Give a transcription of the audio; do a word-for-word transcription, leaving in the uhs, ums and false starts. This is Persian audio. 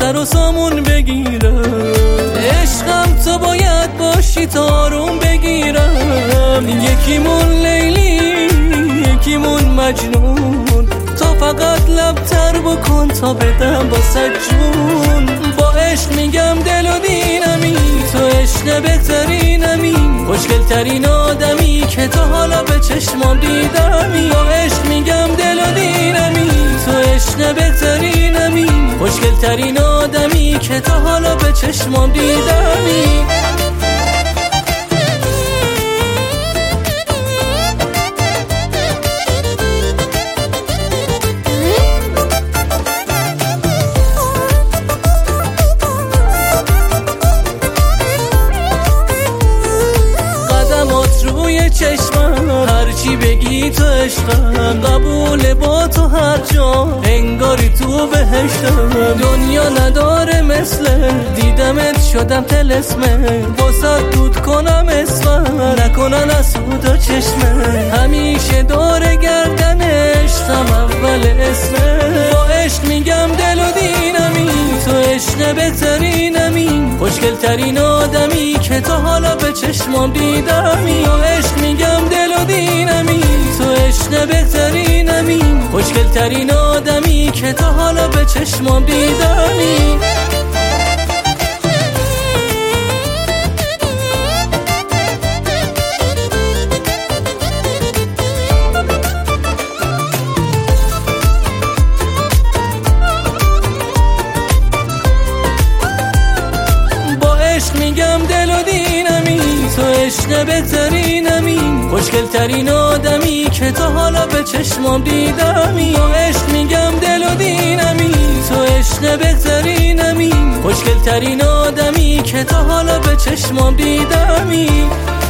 سر و سامون بگیرم. عشقم تو باید باشی تا آروم بگیرم. یکیمون لیلی یکیمون مجنون، تو فقط لبتر بکن تا بدم با جون. با عشق میگم دل و دینمی، تو عشق بهترینمی، خوشگل ترین آدمی که تا حالا به چشمام دیدمی. با عشق میگم دل و دینمی، تو عشق بهترینمی، خوشگل ترین آدمی که تا حالا به چشمام دیدمی. چشمم هرچی بگی تو عشقم، قبول با تو هر جا انگاری تو بهشتم. دنیا نداره مثل دیدمت شدم طلسمه، واسه دود کنم اسمم نکنن از سودا چشمه. همیشه دور گردن عشقم اول اسمه. با عشق میگم دل و دینمی، تو عشق بهترینمی، خوشگل ترین آدمی که تا حالا به چشمام دیدمی. با عشق میگم دل و دینمی، تو عشق بهترینمی، خوشگل ترین آدمی که تا حالا به چشمام دیدمی. میگم دل و دینمی، تو عشق بهترینمی، خوشگل ترین آدمی که تا حالا به چشمام دیدمی. و عشق میگم دل و دینمی، تو عشق بهترینمی، خوشگل ترین آدمی که تا حالا به چشمام دیدمی.